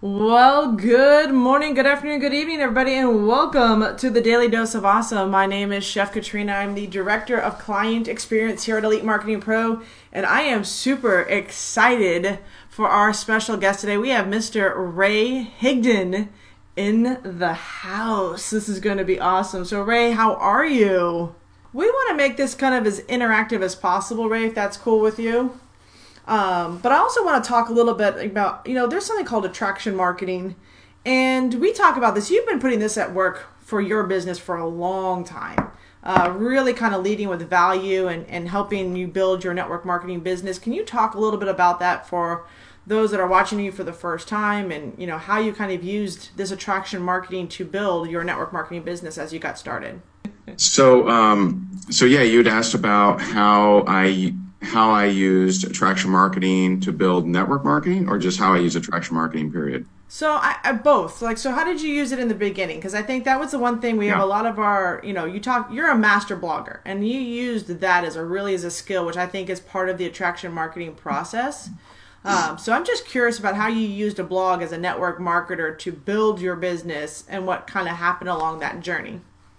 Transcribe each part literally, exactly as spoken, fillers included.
Well, good morning, good afternoon, good evening, everybody, and welcome to the Daily Dose of Awesome. My name is Chef Katrina. I'm the Director of Client Experience here at Elite Marketing Pro, and I am super excited for our special guest today. We have Mister Ray Higdon in the house. This is going to be awesome. So, Ray, how are you? We want to make this kind of as interactive as possible, Ray, if that's cool with you. Um, but I also want to talk a little bit about, you know, there's something called attraction marketing, and we talk about this. You've been putting this at work for your business for a long time, uh, really kind of leading with value and, and helping you build your network marketing business. Can you talk a little bit about that for those that are watching you for the first time, and, you know, how you kind of used this attraction marketing to build your network marketing business as you got started? So, um, so yeah, you'd asked about how I how I used attraction marketing to build network marketing, or just how I use attraction marketing, period? So I, I both like, so how did you use it in the beginning? Because I think that was the one thing we have Yeah. a lot of our, you know, you talk, you're a master blogger, and you used that as a really as a skill, which I think is part of the attraction marketing process. Um, so I'm just curious about how you used a blog as a network marketer to build your business and what kind of happened along that journey.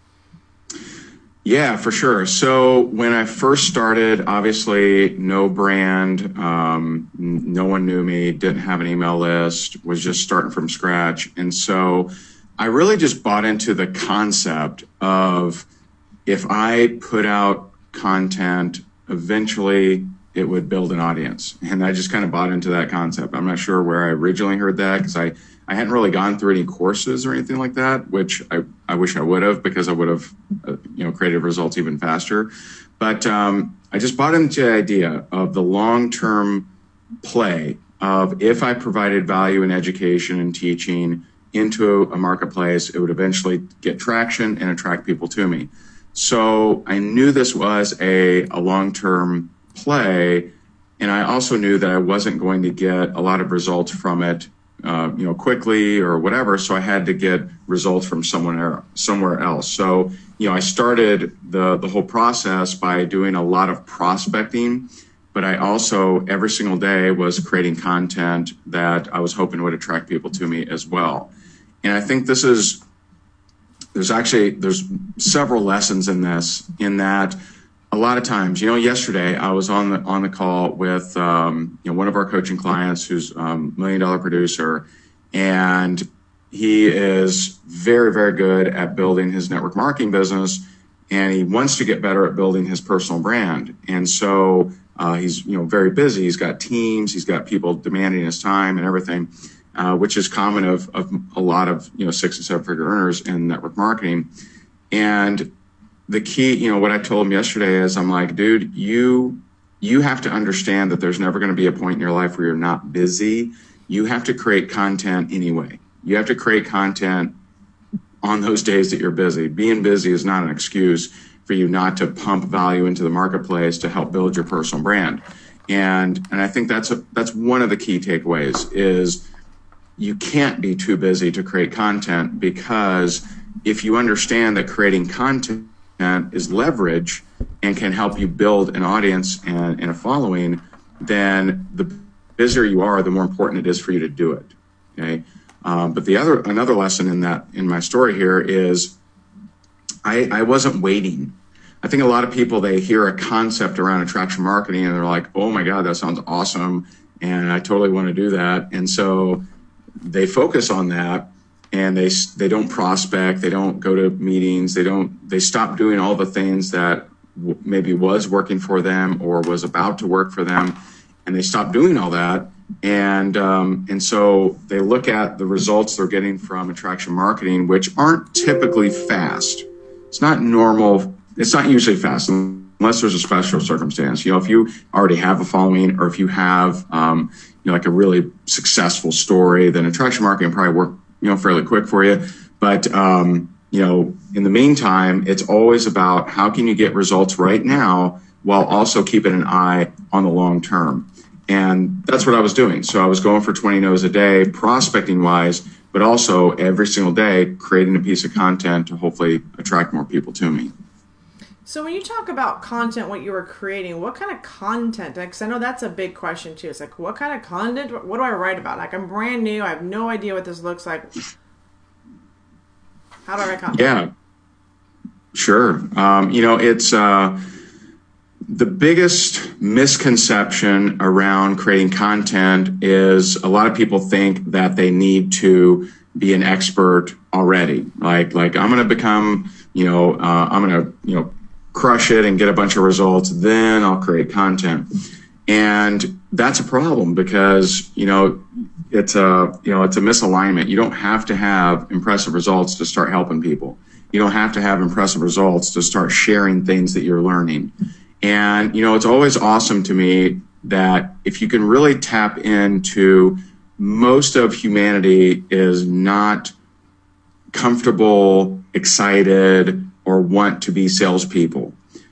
Yeah, for sure. So when I first started, obviously no brand, um, n- no one knew me, didn't have an email list, was just starting from scratch. And so I really just bought into the concept of, if I put out content, eventually it would build an audience. And I just kind of bought into that concept. I'm not sure where I originally heard that, because I, I hadn't really gone through any courses or anything like that, which I, I wish I would have, because I would have, uh, you know, created results even faster. But um, I just bought into the idea of the long-term play of, if I provided value in education and teaching into a marketplace, it would eventually get traction and attract people to me. So I knew this was a, a long-term play, and I also knew that I wasn't going to get a lot of results from it Uh, you know, quickly or whatever. So I had to get results from someone somewhere else. So, you know, I started the, the whole process by doing a lot of prospecting, but I also every single day was creating content that I was hoping would attract people to me as well. And I think this is, there's actually, there's several lessons in this, in that a lot of times, you know, yesterday I was on the on the call with um, you know, one of our coaching clients who's a um, million dollar producer, and he is very, very good at building his network marketing business, and he wants to get better at building his personal brand. And so uh, he's, you know, very busy. He's got teams, he's got people demanding his time and everything, uh, which is common of, of a lot of, you know, six and seven figure earners in network marketing. And the key, you know, what I told him yesterday is, I'm like, dude, you, you have to understand that there's never going to be a point in your life where you're not busy. You have to create content anyway. You have to create content on those days that you're busy. Being busy is not an excuse for you not to pump value into the marketplace to help build your personal brand. And, and I think that's a, that's one of the key takeaways, is you can't be too busy to create content, because if you understand that creating content is leverage and can help you build an audience and, and a following, then the busier you are, the more important it is for you to do it. Okay. Um, but the other, another lesson in that, in my story here, is I, I wasn't waiting. I think a lot of people, they hear a concept around attraction marketing and they're like, oh my God, that sounds awesome, and I totally want to do that. And so they focus on that, and they they don't prospect, they don't go to meetings, they don't they stop doing all the things that w- maybe was working for them or was about to work for them, and they stop doing all that, and um, and so they look at the results they're getting from attraction marketing, which aren't typically fast. It's not normal. It's not usually fast unless there's a special circumstance. You know, if you already have a following, or if you have um, you know, like a really successful story, then attraction marketing will probably work, you know, fairly quick for you. But, um, you know, in the meantime, it's always about how can you get results right now while also keeping an eye on the long term. And that's what I was doing. So I was going for twenty no's a day, prospecting wise, but also every single day creating a piece of content to hopefully attract more people to me. So when you talk about content, what you were creating, what kind of content? Because I know that's a big question too. It's like, what kind of content? What do I write about? Like, I'm brand new. I have no idea what this looks like. How do I write content? Yeah, sure. Um, you know, it's uh, the biggest misconception around creating content is a lot of people think that they need to be an expert already. Like, like I'm going to become, you know, uh, I'm going to, you know, crush it and get a bunch of results, then I'll create content. And that's a problem because, you know, it's a, you know, it's a misalignment. You don't have to have impressive results to start helping people. You don't have to have impressive results to start sharing things that you're learning. And, you know, it's always awesome to me that if you can really tap into most of humanity is not comfortable, excited, or want to be salespeople.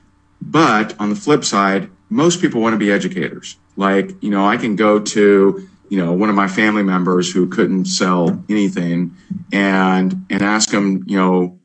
But on the flip side, most people want to be educators. Like, you know, I can go to, you know, one of my family members who couldn't sell anything and, and ask them, you know,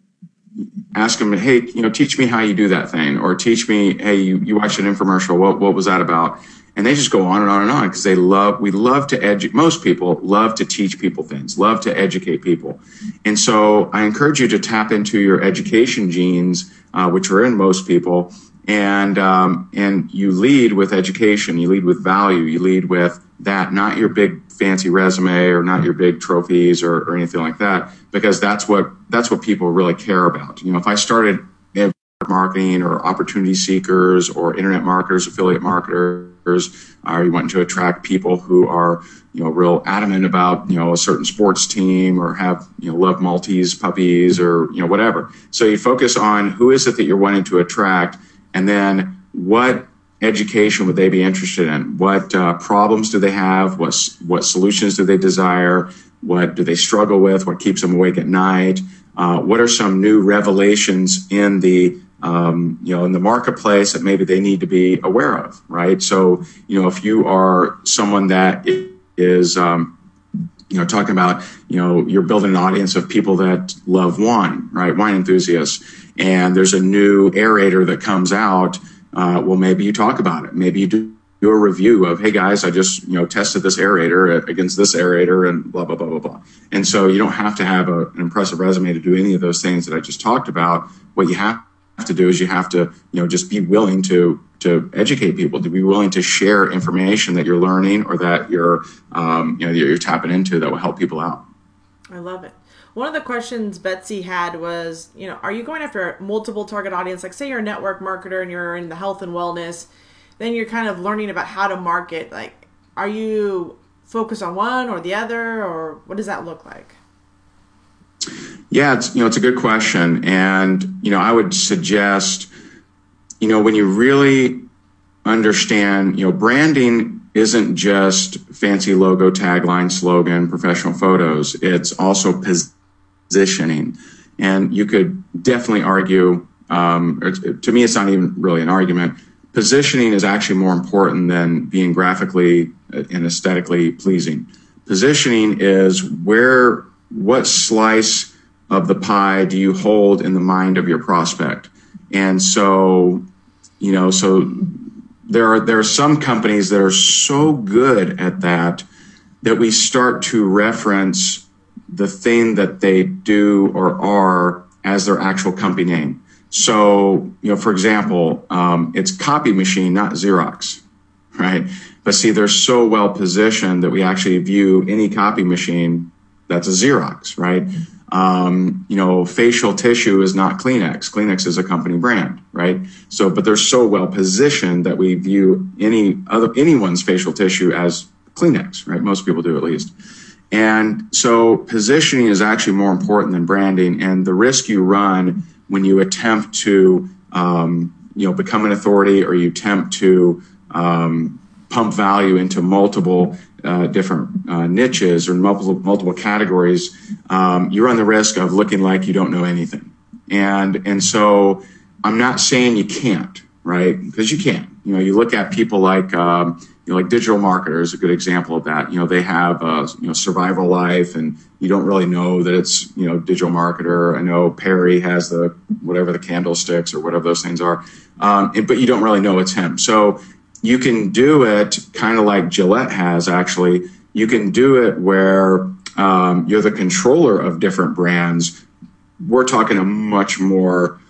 ask them, hey, you know, teach me how you do that thing, or teach me, hey, you, you watched an infomercial. What, what was that about? And they just go on and on and on because they love, we love to educate, most people love to teach people things, love to educate people. And so I encourage you to tap into your education genes, uh, which are in most people. And, um, and you lead with education, you lead with value, you lead with that, not your big fancy resume or not your big trophies or, or anything like that, because that's what, that's what people really care about. You know, if I started marketing or opportunity seekers or internet marketers, affiliate marketers, or you want to attract people who are, you know, real adamant about, you know, a certain sports team or have, you know, love Maltese puppies or, you know, whatever. So you focus on who is it that you're wanting to attract, and then what education would they be interested in? What uh, problems do they have? What, what solutions do they desire? What do they struggle with? What keeps them awake at night? Uh, what are some new revelations in the Um, you know, in the marketplace that maybe they need to be aware of, right? So, you know, if you are someone that is, um, you know, talking about, you know, you're building an audience of people that love wine, right? Wine enthusiasts. And there's a new aerator that comes out. Uh, well, maybe you talk about it. Maybe you do, do a review of, hey guys, I just, you know, tested this aerator against this aerator and blah, blah, blah, blah, blah. And so you don't have to have a, an impressive resume to do any of those things that I just talked about. What you have to do is you have to, you know, just be willing to to educate people, to be willing to share information that you're learning or that you're, um, you know, that you're tapping into that will help people out. I love it. One of the questions Betsy had was, you know, are you going after multiple target audience? Like, say you're a network marketer and you're in the health and wellness, then you're kind of learning about how to market. Like, are you focused on one or the other, or what does that look like? Yeah, it's, you know, it's a good question. And, you know, I would suggest, you know, when you really understand, you know, branding isn't just fancy logo, tagline, slogan, professional photos. It's also positioning. And you could definitely argue, um, to me, it's not even really an argument. Positioning is actually more important than being graphically and aesthetically pleasing. Positioning is where, what slice of the pie do you hold in the mind of your prospect? And so, you know, so there are, there are some companies that are so good at that, that we start to reference the thing that they do or are as their actual company name. So, you know, for example, um, it's Copy Machine, not Xerox, right? But see, they're so well positioned that we actually view any copy machine that's a Xerox, right? Um, you know, facial tissue is not Kleenex. Kleenex is a company brand, right? So, but they're so well positioned that we view any other, anyone's facial tissue as Kleenex, right? Most people do, at least. And so positioning is actually more important than branding. And the risk you run when you attempt to, um, you know, become an authority, or you attempt to, um, pump value into multiple uh, different uh, niches or multiple multiple categories, um, you run the risk of looking like you don't know anything. And and so I'm not saying you can't, right? Because you can. you know, you look at people like, um, you know, like Digital Marketer is a good example of that. You know, they have, uh, you know, Survival Life, and you don't really know that it's, you know, Digital Marketer. I know Perry has the, whatever the candlesticks or whatever those things are. Um, and, but you don't really know it's him. So you can do it kind of like Gillette has, actually. You can do it where um, you're the controller of different brands. We're talking a much more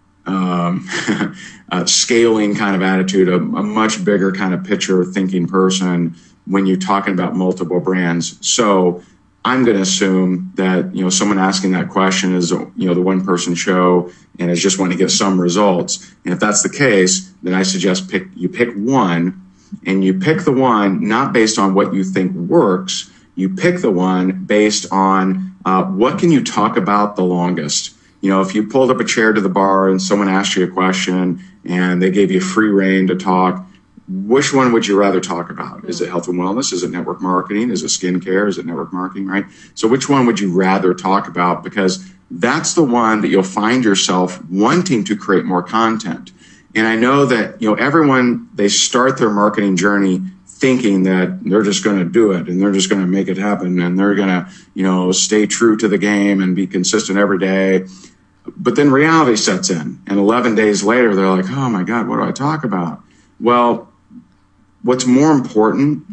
um, uh, scaling kind of attitude, a, a much bigger kind of picture thinking person when you're talking about multiple brands. So I'm going to assume that, you know, someone asking that question is, you know, the one person show and is just wanting to get some results. And if that's the case, then I suggest pick, you pick one, and you pick the one not based on what you think works. You pick the one based on uh, what can you talk about the longest. You know, if you pulled up a chair to the bar and someone asked you a question and they gave you free reign to talk, which one would you rather talk about? Is it health and wellness? Is it network marketing? Is it skincare? Is it network marketing, right? So which one would you rather talk about? Because that's the one that you'll find yourself wanting to create more content. And I know that, you know, everyone, they start their marketing journey thinking that they're just going to do it and they're just going to make it happen and they're going to, you know, stay true to the game and be consistent every day. But then reality sets in, and eleven days later, they're like, oh my God, what do I talk about? Well, what's more important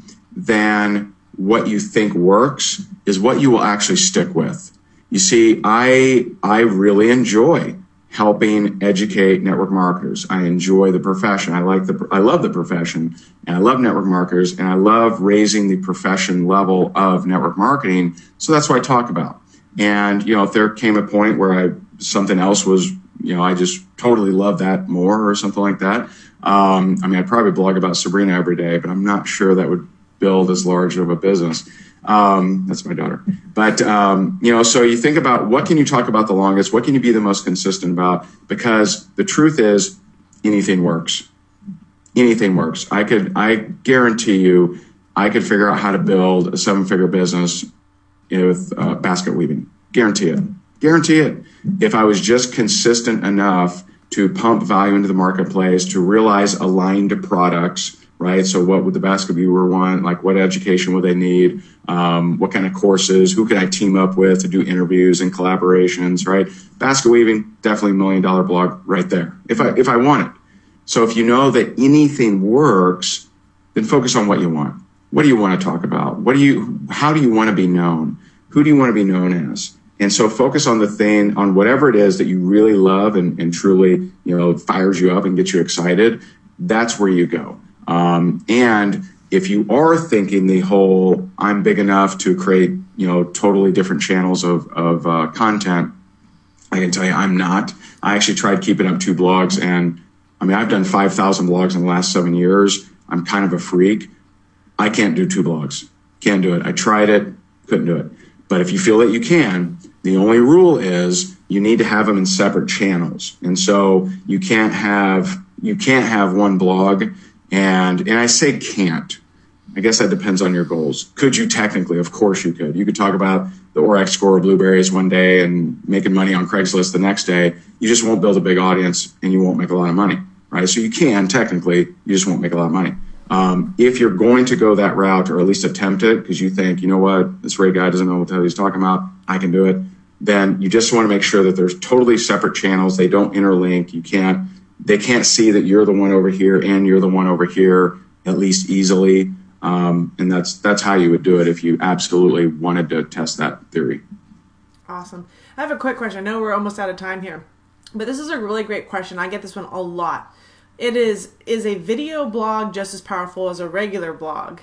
than what you think works is what you will actually stick with. You see, I I really enjoy helping educate network marketers. I enjoy the profession. I like the I love the profession, and I love network marketers, and I love raising the profession level of network marketing. So that's what I talk about. And you know, if there came a point where I something else was, you know, I just totally love that more or something like that. Um, I mean, I'd probably blog about Sabrina every day, but I'm not sure that would build as large of a business. Um, that's my daughter. But, um, you know, so you think about what can you talk about the longest? What can you be the most consistent about? Because the truth is anything works. Anything works. I could, I guarantee you, I could figure out how to build a seven figure business with uh, basket weaving. Guarantee it. Guarantee it. If I was just consistent enough to pump value into the marketplace, to realize aligned products, right? So what would the basket weaver want? Like what education would they need? Um, what kind of courses? Who can I team up with to do interviews and collaborations, right? Basket weaving, definitely a million dollar blog right there. If I, if I want it. So if you know that anything works, then focus on what you want. What do you want to talk about? What do you, how do you want to be known? Who do you want to be known as? And so focus on the thing, on whatever it is that you really love and, and truly, you know, fires you up and gets you excited. That's where you go. Um, and if you are thinking the whole, I'm big enough to create, you know, totally different channels of, of uh, content, I can tell you I'm not. I actually tried keeping up two blogs, and I mean, I've done five thousand blogs in the last seven years. I'm kind of a freak. I can't do two blogs. Can't do it. I tried it, couldn't do it. But if you feel that you can, the only rule is you need to have them in separate channels. And so you can't have, you can't have one blog. And, and I say can't. I guess that depends on your goals. Could you technically? Of course you could. You could talk about the Orex score of blueberries one day and making money on Craigslist the next day. You just won't build a big audience and you won't make a lot of money, right? So you can technically, you just won't make a lot of money. Um, if you're going to go that route, or at least attempt it, because you think, you know what, this Ray guy doesn't know what the hell he's talking about, I can do it, then you just want to make sure that there's totally separate channels. They don't interlink. You can't, they can't see that you're the one over here and you're the one over here, at least easily. Um, and that's, that's how you would do it if you absolutely wanted to test that theory. Awesome. I have a quick question. I know we're almost out of time here, but this is a really great question. I get this one a lot. It is, is a video blog just as powerful as a regular blog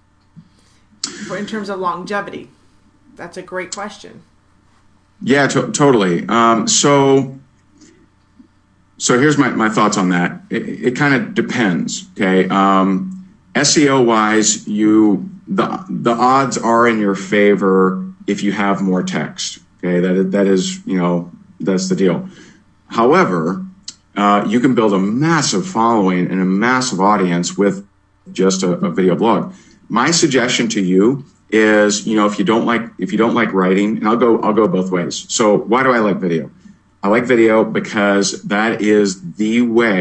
for, in terms of longevity? That's a great question. Yeah, to- totally. Um, so, so here's my, my thoughts on that. It, it kind of depends. Okay. Um, S E O wise, you, the, the odds are in your favor if you have more text. Okay. That, that is, you know, that's the deal. However, Uh, you can build a massive following and a massive audience with just a, a video blog. My suggestion to you is, you know, if you don't like, if you don't like writing, and I'll go, I'll go both ways. So why do I like video? I like video because that is the way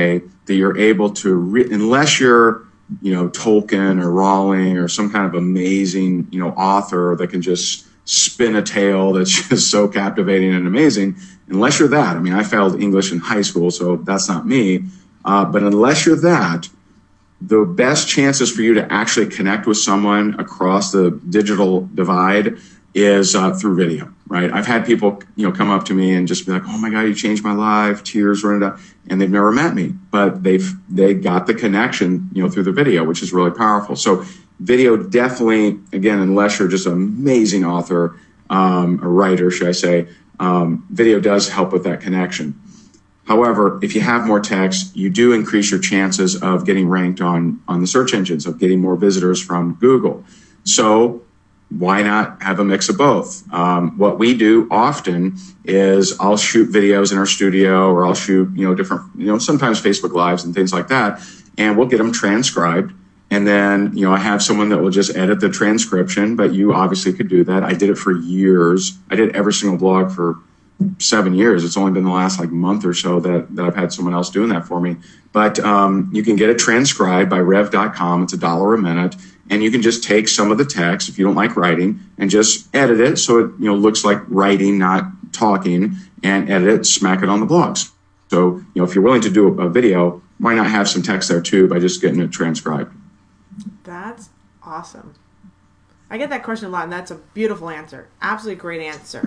that you're able to, re- unless you're, you know, Tolkien or Rowling or some kind of amazing, you know, author that can just spin a tale that's just so captivating and amazing. Unless you're that, I mean, I failed English in high school, so that's not me. Uh, but unless you're that, the best chances for you to actually connect with someone across the digital divide is uh, through video, right? I've had people, you know, come up to me and just be like, "Oh my God, you changed my life," tears running down, and they've never met me, but they've they got the connection, you know, through the video, which is really powerful. So video definitely, again, unless you're just an amazing author, um, a writer, should I say, um, video does help with that connection. However, if you have more text, you do increase your chances of getting ranked on, on the search engines, of getting more visitors from Google. So why not have a mix of both? Um, what we do often is I'll shoot videos in our studio, or I'll shoot, you know, different, you know, sometimes Facebook Lives and things like that, and we'll get them transcribed. And then, you know, I have someone that will just edit the transcription, but you obviously could do that. I did it for years. I did every single blog for seven years. It's only been the last like month or so that, that I've had someone else doing that for me. But um, you can get it transcribed by rev dot com. It's a dollar a minute. And you can just take some of the text, if you don't like writing, and just edit it so it, you know, looks like writing, not talking, and edit it, smack it on the blogs. So, you know, if you're willing to do a, a video, why not have some text there too by just getting it transcribed? That's awesome. I get that question a lot, and that's a beautiful answer. Absolutely great answer.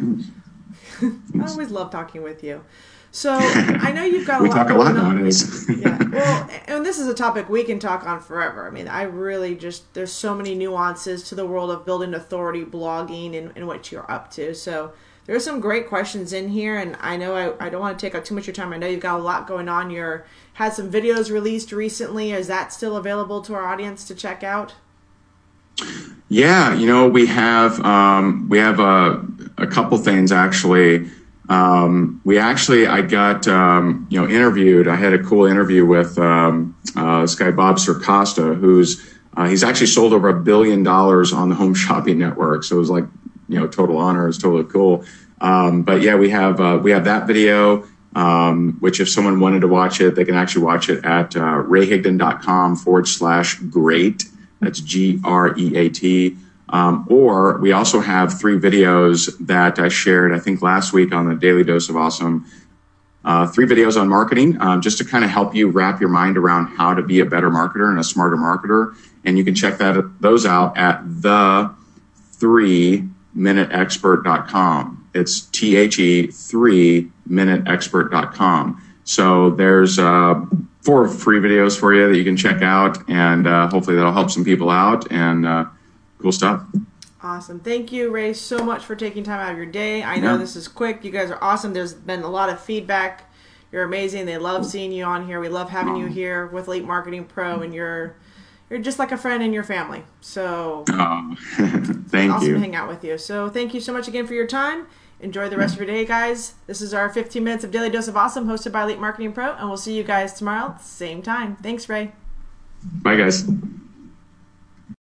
I always love talking with you. So I know you've got a we lot. We talk a lot nowadays. Yeah. Well, and this is a topic we can talk on forever. I mean, I really just, there's so many nuances to the world of building authority, blogging, and, and what you're up to. So there's some great questions in here, and I know I, I don't want to take up too much of your time. I know you've got a lot going on. You're had some videos released recently. Is that still available to our audience to check out? Yeah, you know, we have um, we have a, a couple things actually. Um, we actually, I got, um, you know, interviewed. I had a cool interview with um, uh, this guy, Bob Circosta, who's, uh, he's actually sold over a billion dollars on the Home Shopping Network. So it was like, you know, total honor. It's totally cool. Um, but yeah, we have, uh, we have that video, um, which if someone wanted to watch it, they can actually watch it at uh, rayhigdon.com forward slash great. That's G R E A T. Um, or we also have three videos that I shared, I think, last week on the Daily Dose of Awesome. Uh, three videos on marketing, um, just to kind of help you wrap your mind around how to be a better marketer and a smarter marketer. And you can check that those out at the three minute expert dot com. It's T H E three minute expert dot com. So there's uh, four free videos for you that you can check out, and uh, hopefully that'll help some people out. And uh, cool stuff. Awesome. Thank you, Ray, so much for taking time out of your day. I know yeah. This is quick. You guys are awesome. There's been a lot of feedback. You're amazing. They love seeing you on here. We love having you here with Elite Marketing Pro, and you're you're just like a friend in your family. So oh, thank awesome you. to hang out with you. So thank you so much again for your time. Enjoy the rest of your day, guys. This is our fifteen minutes of Daily Dose of Awesome hosted by Elite Marketing Pro, and we'll see you guys tomorrow, same time. Thanks, Ray. Bye, guys.